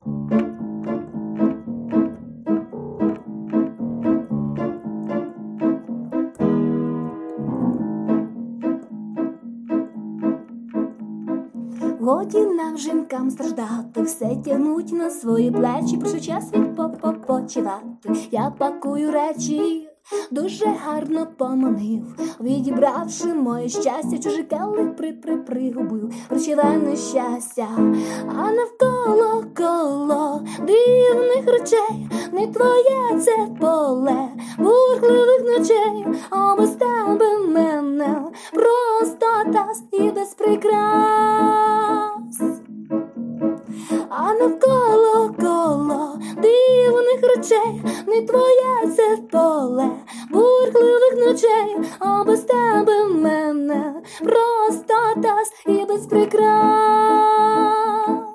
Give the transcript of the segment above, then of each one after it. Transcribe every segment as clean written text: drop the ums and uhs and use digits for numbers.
Годі нам, жінкам, страждати, все тягнуть на свої плечі, прийшов час відпочивати. Я пакую речі, дуже гарно поманив, відібравши моє щастя, чужий келих пригубив, прощавай нещастя, а навколо коло дивних речей, не твоє це поле бурхливих ночей, а без тебе мене просто таз і без прикрас. А навколо коло дивних речей, не твоє це поле бурхливих ночей, а без тебе мене просто таз і без прикрас.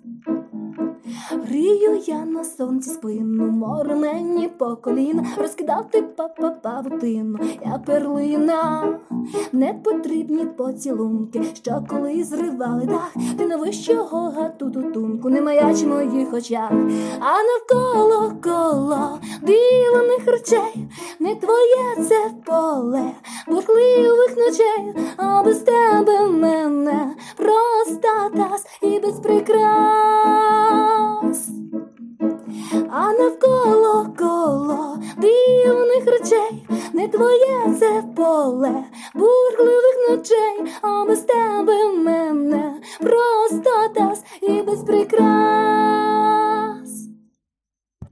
Грію я на сонці спину, море мені по коліна, розкидав ти павутину, я перлина. Не потрібні поцілунки, що коли зривали дах, ти на вищого гату-тутунку не маяч в моїх очах. А навколо коло дивних речей, не твоє це поле бурхливих ночей, а без тебе мене просто таз і без прикрас. А навколо коло дивних речей, не твоє це поле бурхливих ночей, а без тебе мене просто таз і без прикрас.